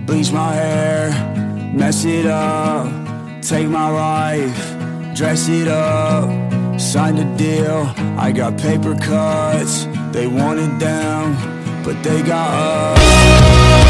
bleach my hair, mess it up, take my life, dress it up, signed a deal, I got paper cuts, they want it down, but they got us.